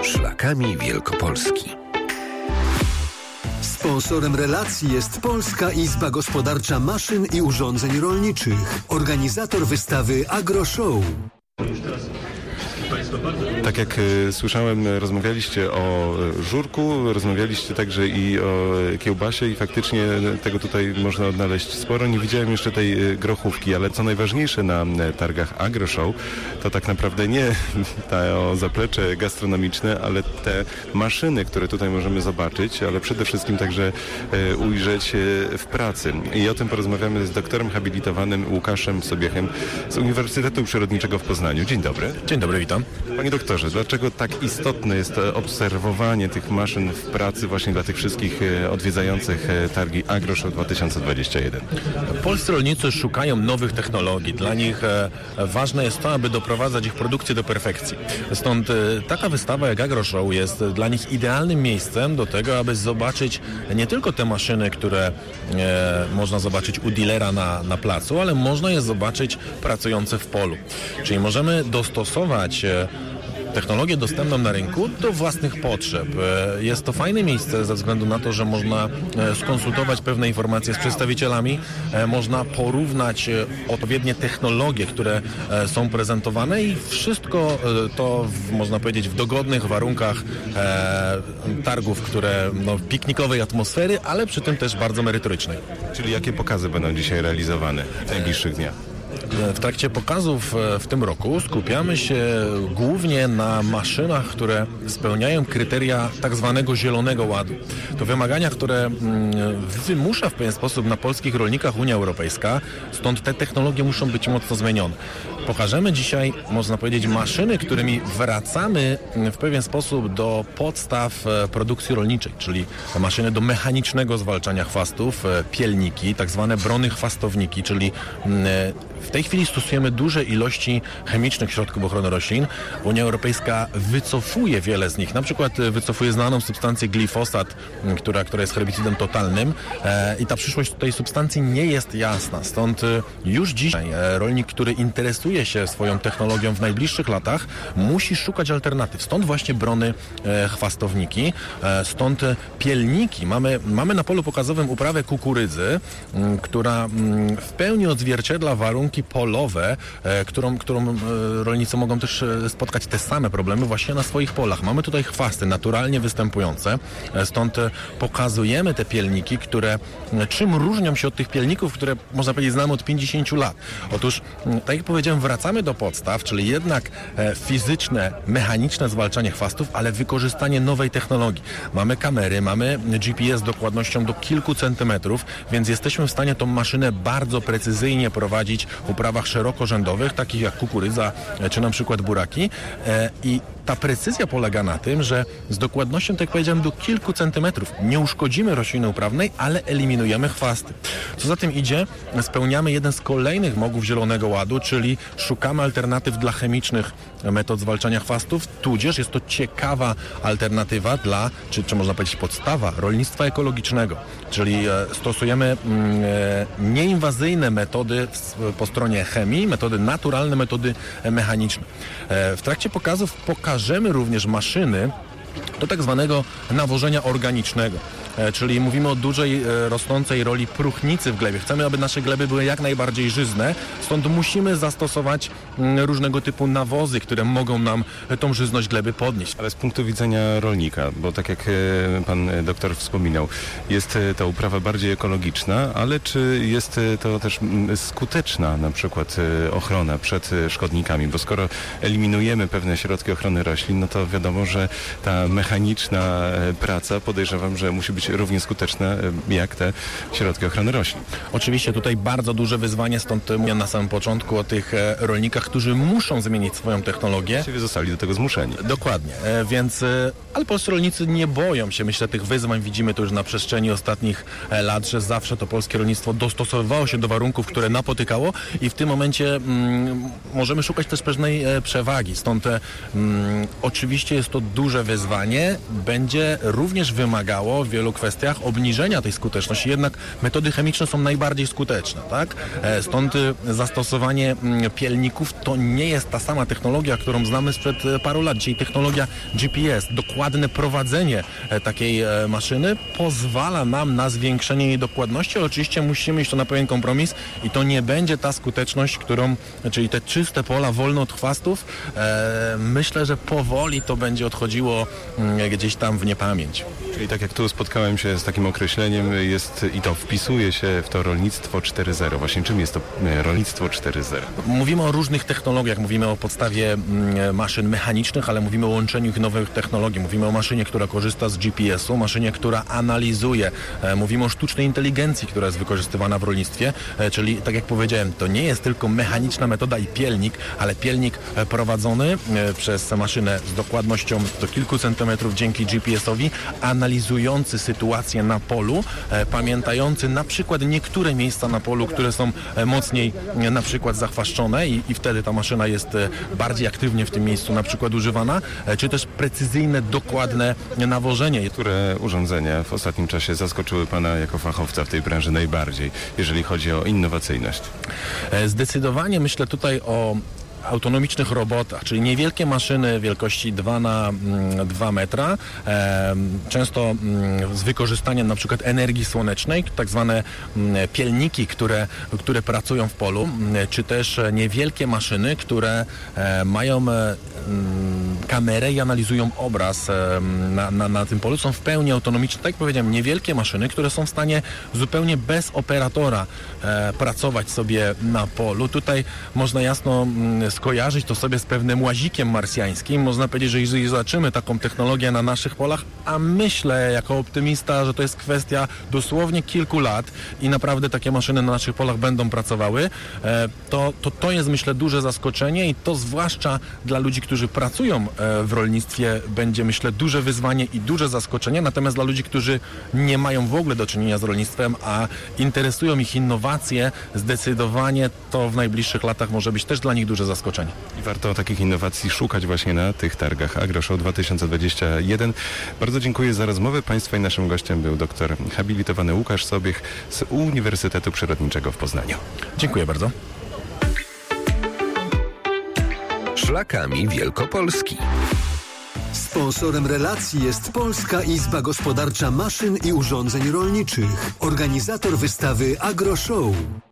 szlakami Wielkopolski. Sponsorem relacji jest Polska Izba Gospodarcza Maszyn i Urządzeń Rolniczych, organizator wystawy AgroShow. Tak jak słyszałem, rozmawialiście o żurku, rozmawialiście także i o kiełbasie i faktycznie tego tutaj można odnaleźć sporo. Nie widziałem jeszcze tej grochówki, ale co najważniejsze na targach AgroShow, to tak naprawdę nie to zaplecze gastronomiczne, ale te maszyny, które tutaj możemy zobaczyć, ale przede wszystkim także ujrzeć w pracy. I o tym porozmawiamy z doktorem habilitowanym Łukaszem Sobiechem z Uniwersytetu Przyrodniczego w Poznaniu. Dzień dobry. Dzień dobry, witam. Panie doktorze, dlaczego tak istotne jest obserwowanie tych maszyn w pracy właśnie dla tych wszystkich odwiedzających targi AgroShow 2021? Polscy rolnicy szukają nowych technologii. Dla nich ważne jest to, aby doprowadzać ich produkcję do perfekcji. Stąd taka wystawa jak AgroShow jest dla nich idealnym miejscem do tego, aby zobaczyć nie tylko te maszyny, które można zobaczyć u dealera na placu, ale można je zobaczyć pracujące w polu. Czyli możemy dostosować technologię dostępną na rynku do własnych potrzeb. Jest to fajne miejsce ze względu na to, że można skonsultować pewne informacje z przedstawicielami, można porównać odpowiednie technologie, które są prezentowane i wszystko to, można powiedzieć, w dogodnych warunkach targów, które piknikowej atmosfery, ale przy tym też bardzo merytorycznej. Czyli jakie pokazy będą dzisiaj realizowane w najbliższych dniach? W trakcie pokazów w tym roku skupiamy się głównie na maszynach, które spełniają kryteria tak zwanego Zielonego Ładu. To wymagania, które wymusza w pewien sposób na polskich rolnikach Unia Europejska, stąd te technologie muszą być mocno zmienione. Pokażemy dzisiaj, można powiedzieć, maszyny, którymi wracamy w pewien sposób do podstaw produkcji rolniczej, czyli maszyny do mechanicznego zwalczania chwastów, pielniki, tak zwane brony chwastowniki, czyli w tej chwili stosujemy duże ilości chemicznych środków ochrony roślin. Unia Europejska wycofuje wiele z nich. Na przykład wycofuje znaną substancję glifosat, która jest herbicydem totalnym i ta przyszłość tej substancji nie jest jasna. Stąd już dzisiaj rolnik, który interesuje się swoją technologią w najbliższych latach, musi szukać alternatyw. Stąd właśnie brony chwastowniki, stąd pielniki. Mamy na polu pokazowym uprawę kukurydzy, która w pełni odzwierciedla warunki polowe, którą rolnicy mogą też spotkać te same problemy właśnie na swoich polach. Mamy tutaj chwasty naturalnie występujące, stąd pokazujemy te pielniki, które czym różnią się od tych pielników, które można powiedzieć znamy od 50 lat. Otóż, tak jak powiedziałem, wracamy do podstaw, czyli jednak fizyczne, mechaniczne zwalczanie chwastów, ale wykorzystanie nowej technologii. Mamy kamery, mamy GPS z dokładnością do kilku centymetrów, więc jesteśmy w stanie tą maszynę bardzo precyzyjnie prowadzić w uprawach szerokorzędowych, takich jak kukurydza czy na przykład buraki. I ta precyzja polega na tym, że z dokładnością, tak jak powiedziałem, do kilku centymetrów nie uszkodzimy rośliny uprawnej, ale eliminujemy chwasty. Co za tym idzie, spełniamy jeden z kolejnych wymogów Zielonego Ładu, czyli szukamy alternatyw dla chemicznych metod zwalczania chwastów, tudzież jest to ciekawa alternatywa dla, czy można powiedzieć podstawa rolnictwa ekologicznego, czyli stosujemy nieinwazyjne metody po stronie chemii, metody naturalne, metody mechaniczne. W trakcie pokazów pokażemy również maszyny do tak zwanego nawożenia organicznego. Czyli mówimy o dużej rosnącej roli próchnicy w glebie. Chcemy, aby nasze gleby były jak najbardziej żyzne, stąd musimy zastosować różnego typu nawozy, które mogą nam tą żyzność gleby podnieść. Ale z punktu widzenia rolnika, bo tak jak pan doktor wspominał, jest ta uprawa bardziej ekologiczna, ale czy jest to też skuteczna na przykład ochrona przed szkodnikami? Bo skoro eliminujemy pewne środki ochrony roślin, no to wiadomo, że ta mechaniczna praca, podejrzewam, że musi być równie skuteczna jak te środki ochrony roślin. Oczywiście tutaj bardzo duże wyzwanie, stąd mówię na samym początku o tych rolnikach, którzy muszą zmienić swoją technologię. Właściwie zostali do tego zmuszeni. Dokładnie, więc ale polscy rolnicy nie boją się, myślę, tych wyzwań. Widzimy to już na przestrzeni ostatnich lat, że zawsze to polskie rolnictwo dostosowywało się do warunków, które napotykało i w tym momencie możemy szukać też pewnej przewagi. Stąd oczywiście jest to duże wyzwanie, zastosowanie będzie również wymagało w wielu kwestiach obniżenia tej skuteczności, jednak metody chemiczne są najbardziej skuteczne, tak? Stąd zastosowanie pielników to nie jest ta sama technologia, którą znamy sprzed paru lat. Dzisiaj technologia GPS, dokładne prowadzenie takiej maszyny pozwala nam na zwiększenie jej dokładności, ale oczywiście musimy iść to na pewien kompromis i to nie będzie ta skuteczność, czyli te czyste pola wolne od chwastów. Myślę, że powoli to będzie odchodziło gdzieś tam w niepamięć. Czyli tak jak tu spotkałem się z takim określeniem, i to wpisuje się w to rolnictwo 4.0. Właśnie czym jest to rolnictwo 4.0? Mówimy o różnych technologiach, mówimy o podstawie maszyn mechanicznych, ale mówimy o łączeniu ich nowych technologii. Mówimy o maszynie, która korzysta z GPS-u, maszynie, która analizuje. Mówimy o sztucznej inteligencji, która jest wykorzystywana w rolnictwie, czyli tak jak powiedziałem, to nie jest tylko mechaniczna metoda i pielnik, ale pielnik prowadzony przez maszynę z dokładnością do kilku centymetrów dzięki GPS-owi, analizujący sytuację na polu, pamiętający na przykład niektóre miejsca na polu, które są mocniej na przykład zachwaszczone i wtedy ta maszyna jest bardziej aktywnie w tym miejscu na przykład używana, czy też precyzyjne, dokładne nawożenie. Które urządzenia w ostatnim czasie zaskoczyły Pana jako fachowca w tej branży najbardziej, jeżeli chodzi o innowacyjność? Zdecydowanie myślę tutaj o autonomicznych robotach, czyli niewielkie maszyny wielkości 2 na 2 metra, często z wykorzystaniem na przykład energii słonecznej, tak zwane pielniki, które pracują w polu, czy też niewielkie maszyny, które mają kamerę i analizują obraz na tym polu, są w pełni autonomiczne. Tak jak powiedziałem, niewielkie maszyny, które są w stanie zupełnie bez operatora pracować sobie na polu. Tutaj można jasno skojarzyć to sobie z pewnym łazikiem marsjańskim. Można powiedzieć, że jeżeli zobaczymy taką technologię na naszych polach, a myślę jako optymista, że to jest kwestia dosłownie kilku lat i naprawdę takie maszyny na naszych polach będą pracowały, to jest myślę duże zaskoczenie i to zwłaszcza dla ludzi, którzy pracują w rolnictwie będzie myślę duże wyzwanie i duże zaskoczenie, natomiast dla ludzi, którzy nie mają w ogóle do czynienia z rolnictwem, a interesują ich innowacje, zdecydowanie to w najbliższych latach może być też dla nich duże zaskoczenie. I warto takich innowacji szukać właśnie na tych targach AgroShow 2021. Bardzo dziękuję za rozmowę Państwa i naszym gościem był doktor habilitowany Łukasz Sobiech z Uniwersytetu Przyrodniczego w Poznaniu. Dziękuję bardzo. Szlakami Wielkopolski. Sponsorem relacji jest Polska Izba Gospodarcza Maszyn i Urządzeń Rolniczych, organizator wystawy AgroShow.